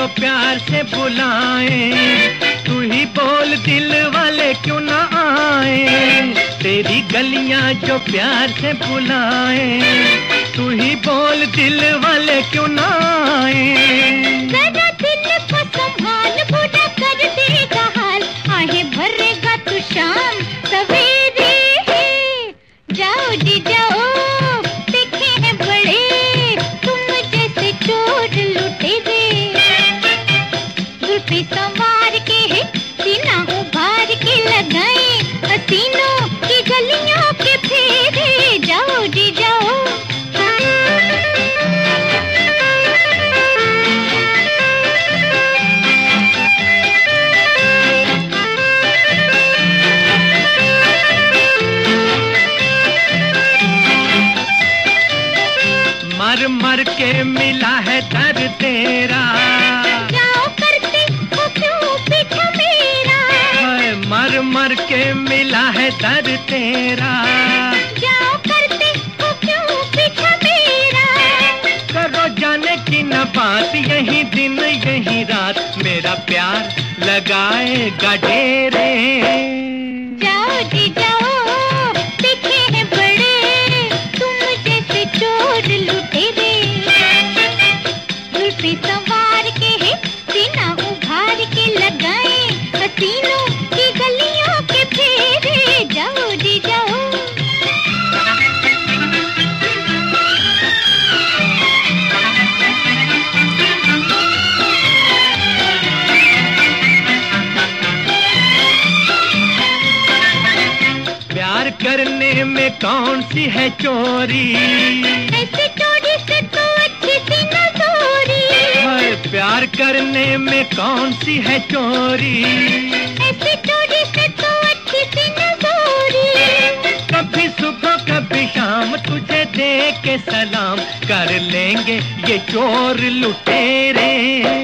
प्यार से बुलाएं, तू ही बोल दिल वाले क्यों ना आए। तेरी गलियां जो प्यार से बुलाएं, तू ही बोल दिल वाले क्यों ना आए। जरा दिल को संभाल, बुरा कर देगा हाल, आहें भरेगा तू शाम सवेरे। जाओ जी जाओ, देखे हैं बड़े तुम जैसे चोर लुटेरे। जुल्फे संवार के है, सीना उभार के लगाए, हसीनों की गलियों के फेरे। जाओ जी जाओ। मर मर के मिला है दर तेरा, जाओ करते हो क्यों पीछा मेरा। मर मर के मिला है दर तेरा, जाओ करते हो क्यों पीछा मेरा। करो जाने की न बात, यही दिन यही रात मेरा प्यार लगाएगा डेरे। जाओ जी जाओ, देखे हैं बड़े तुम जैसे चोर लुटेरे। जुल्फे संवार के है, सीना उभार के लगाए, हसीनों की गलियों के फेरे। जाओ जी जाओ। प्यार करने में कौन सी है चोरी, ऐसे चोरी से तो अच्छी सी न चोरी। प्यार करने में कौन सी है चोरी, ऐसे चोरी से तो अच्छी सी न चोरी। कभी सुबह कभी शाम तुझे दे के सलाम कर लेंगे ये चोर लुटेरे।